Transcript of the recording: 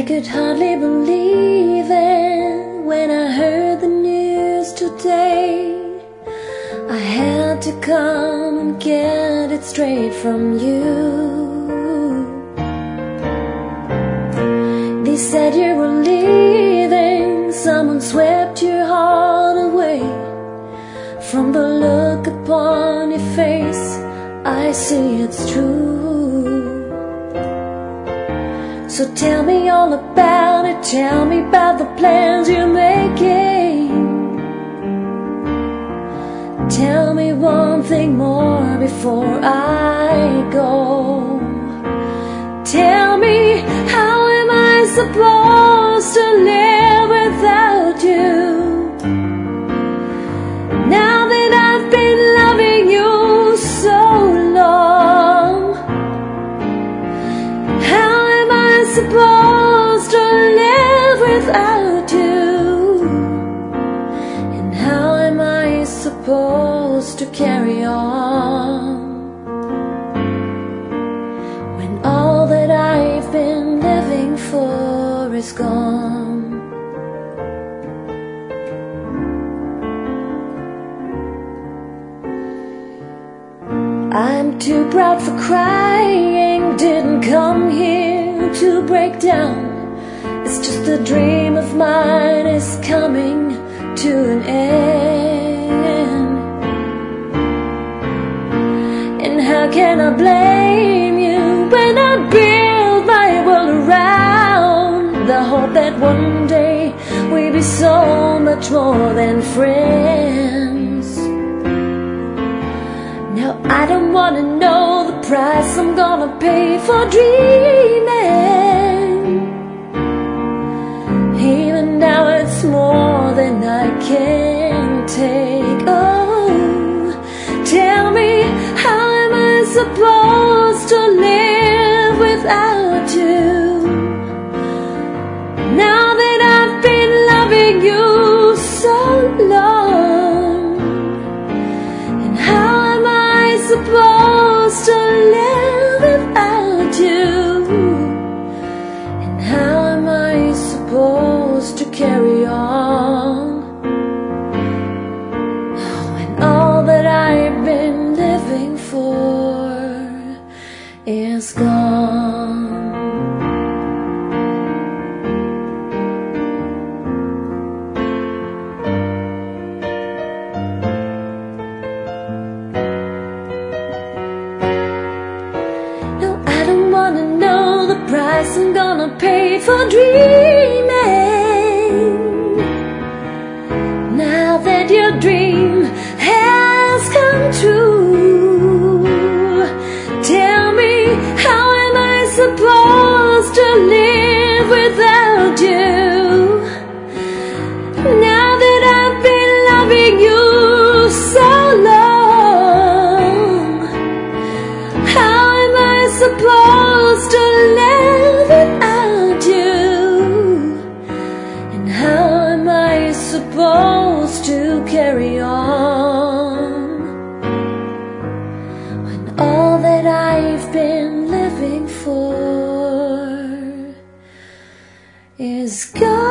could hardly believe it when I heard the news today. I had to come and get it straight from you. They said you were leaving, someone swept your heart away. From the look upon your face, I see it's true. So tell me all about it, tell me about the plans you're making. Tell me one thing more before I go. Tell me, how am I supposed to live without you? Now that I've been loving you so long, how am I supposed to live without you? And how am I supposed to carry on when all that I've been living for is gone? I'm too proud for crying, didn't come here to break down. It's just a dream of mine is coming to an end. And how can I blame you when I build my world around the hope that one day we'll be so much more than friends? Now I don't wanna know the price I'm gonna pay for dreaming. Even now it's more than I can take. Oh, tell me, how am I supposed to live without you? Now that I've been loving you so long, and how am I supposed to live without you? And how am I supposed to carry on when all that I've been living for is gone? Price I'm gonna pay for dreaming. Now that your dream has come true, tell me, how am I supposed to live without you? Now that I've been loving you so long, how am I supposed to live without you? And how am I supposed to carry on when all that I've been living for is gone?